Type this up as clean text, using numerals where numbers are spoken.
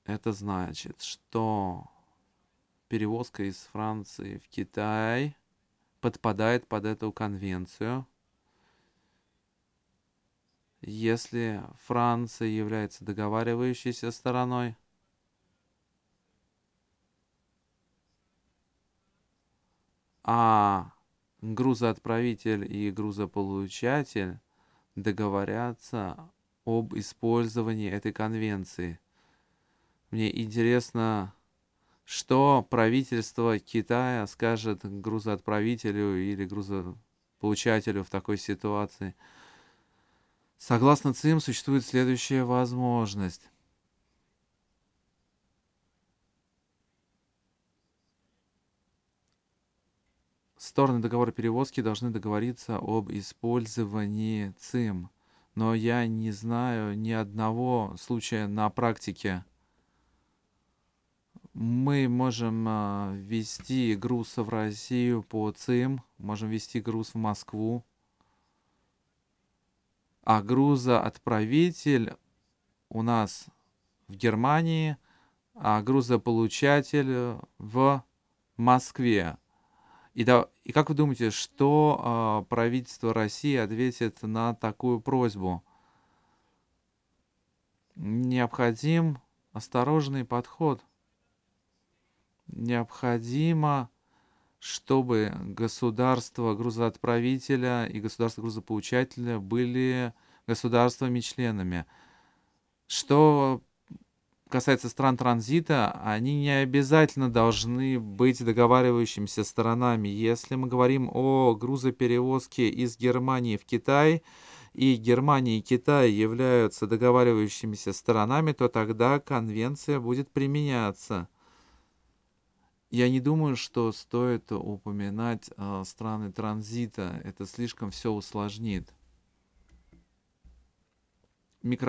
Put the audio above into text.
Это значит, что перевозка из Франции в Китай подпадает под эту конвенцию, если Франция является договаривающейся стороной, а грузоотправитель и грузополучатель договорятся об использовании этой конвенции. Мне интересно, что правительство Китая скажет грузоотправителю или грузополучателю в такой ситуации. Согласно ЦИМ, существует следующая возможность. Стороны договора перевозки должны договориться об использовании ЦИМ, но я не знаю ни одного случая на практике. Мы можем ввести груз в Россию по ЦИМ, можем ввести груз в Москву, а грузоотправитель у нас в Германии, а грузополучатель в Москве. И как вы думаете, что правительство России ответит на такую просьбу? Необходим осторожный подход. Необходимо, чтобы государство грузоотправителя и государство грузополучателя были государствами-членами. Что касается стран транзита, они не обязательно должны быть договаривающимися сторонами. Если мы говорим о грузоперевозке из Германии в Китай, и Германия и Китай являются договаривающимися сторонами, то тогда конвенция будет применяться. Я не думаю, что стоит упоминать страны транзита. Это слишком все усложнит.